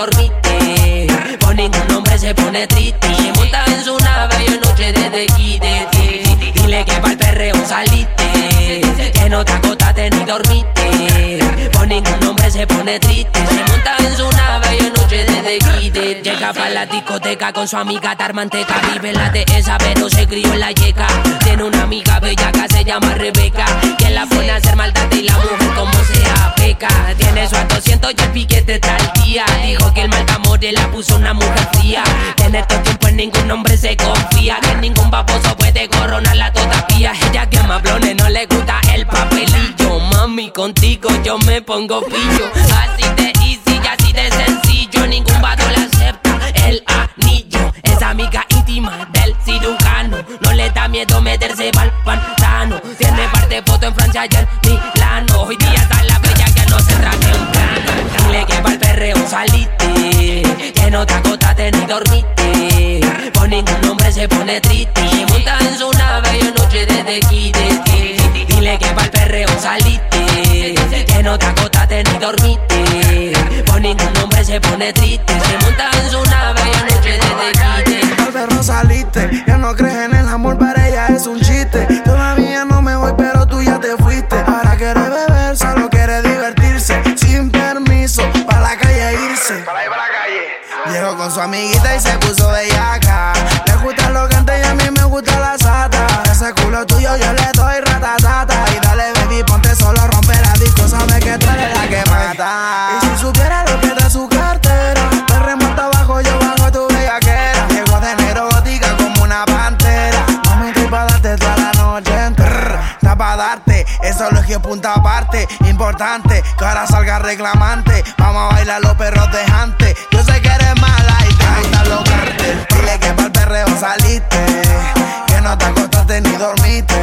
dormiste. Por ningún hombre se pone triste. Se monta en su nave y en noche desde quite. Dile que pa'l perreo saliste, que no te acostaste ni dormiste. Por ningún hombre se pone triste. Se monta en su nave y en noche desde quite. Llega pa' la discoteca con su amiga Tarmanteca. Vive la dehesa pero se crió en la yeca. Tiene una amiga bellaca, se llama Rebeca, que la pone a hacer maldad y la mujer como sea peca. Tiene su 200 y el piquete está al día. Dijo que el maltamore la puso una mujer fría. En estos tiempos en ningún hombre se confía, que ningún baboso puede coronarla todavía. Ella quema blones, no le gusta el papelillo. Mami, contigo yo me pongo pillo. Así de easy y así de sencillo. Ningún vato le acepta el anillo. Es amiga íntima del cirujano. No le da miedo meterse pa'l pantano. Tiene parte foto en Francia y en Milano. Hoy día está la bella que no se traje un plano. Dile que pa'l perreo saliste, que no te acostaste ni dormiste. Por ningún hombre se pone triste. Se monta en su nave y en noche desde quite. Dile que pa'l perreo saliste, que no te acostaste ni dormiste. Por ningún hombre se pone triste. Se monta en su nave y en noche desde quite. Pa'l perro saliste, ya no crees en el amor, para ella es un chiste. Todavía no me voy, pero tú ya te fuiste. Ahora quiere beber, solo quiere divertirse. Sin permiso, pa' la calle irse. Para la calle. Llegó con su amiguita y se puso bellaca. Le gusta lo cante y a mí me gusta la sata. Ese culo tuyo yo le doy ratatata. Y dale baby, ponte solo, rompe la disco. Sabe que tú eres la que mata. Y si supiera lo que da su cartera, te remonta abajo, yo bajo tu bellaquera. Llego de negro gótica como una pantera. Mami, estoy pa' darte toda la noche entera. Está pa' darte, eso es lo que punta aparte. Importante, que ahora salga reclamante. Vamos a bailar los perros dejantes. Yo sé que eres mala y te gustan los carteles. Dile que pa'l perreo saliste, que no te acostaste ni dormiste.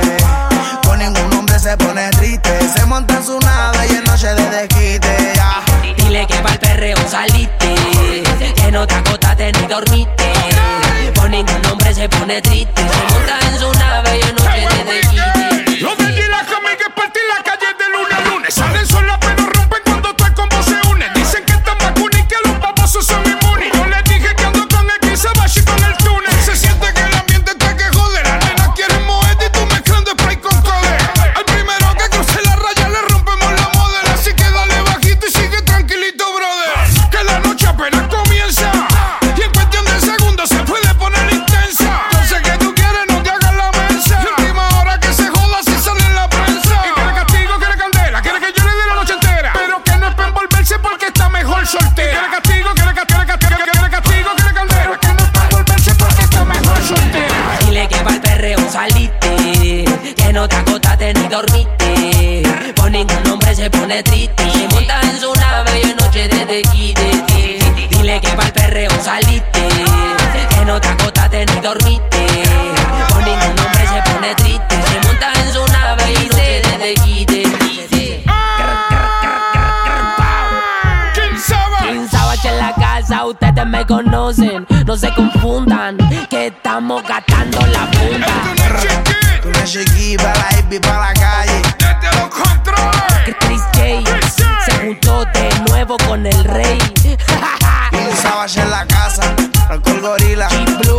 Con ningún hombre se pone triste. Se monta en su nave y en noche de desquite, yeah. Dile que pa'l perreo saliste, que no te acostaste ni dormiste. Por ningún hombre se pone triste. Se monta en su nave y en noche de desquite. Los de Gila Jamaica que partir la calle de lunes a lunes. Salen sola pero rompen cuando tú como se unen. Dicen que están vacunas y que los babosos son inmunes. Yo les dije que ando con el Kisabashi con el túnel. Se siente que el ambiente está que jode. Las nenas quieren moed y tú mezclando spray con code. Al primero que cruce la raya le rompemos la model. Así que dale bajito y sigue tranquilito, brother. Que la noche apenas comienza y en cuestión de segundos se puede poner intensa. Yo sé que tú quieres, no te hagas la mensa. Y última hora que se joda si sale en la prensa. Y quiere castigo, quiere candela, quiere que yo le dé la noche entera. Pero que no es para envolverse porque está mejor soltera. Quiere castigo, quiere castigo, quiere candela. Que no es para envolverse porque está mejor soltera. Dile que pa'l perreo saliste, que no te acostaste ni dormiste. Por ningún hombre se pone triste. Se monta en su nave y en noche desde quite. Dile que pa'l perreo saliste, que no te acostaste ni dormiste. Por ningún hombre se pone triste. Se monta en su nave y en noche desde quite. King Savage en la casa, ustedes me conocen. No se confundan, que estamos gastando la punta. Tú no es chiqui, pa' la hippie, pa' la calle. Desde los controles. Chris J se juntó de nuevo con el rey. King Savage en la casa, alcohol gorila. G Blue